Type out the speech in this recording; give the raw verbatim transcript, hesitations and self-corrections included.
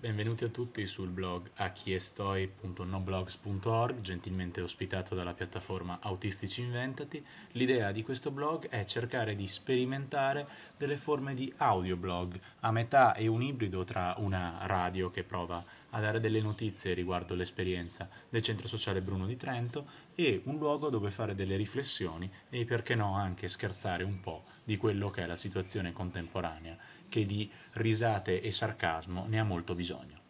Benvenuti a tutti sul blog achiestoi punto noblogs punto org, gentilmente ospitato dalla piattaforma Autistici Inventati. L'idea di questo blog è cercare di sperimentare delle forme di audioblog. A metà è un ibrido tra una radio che prova a dare delle notizie riguardo l'esperienza del Centro Sociale Bruno di Trento e un luogo dove fare delle riflessioni e perché no anche scherzare un po' di quello che è la situazione contemporanea, che di risate e sarcasmo ne ha molto bisogno.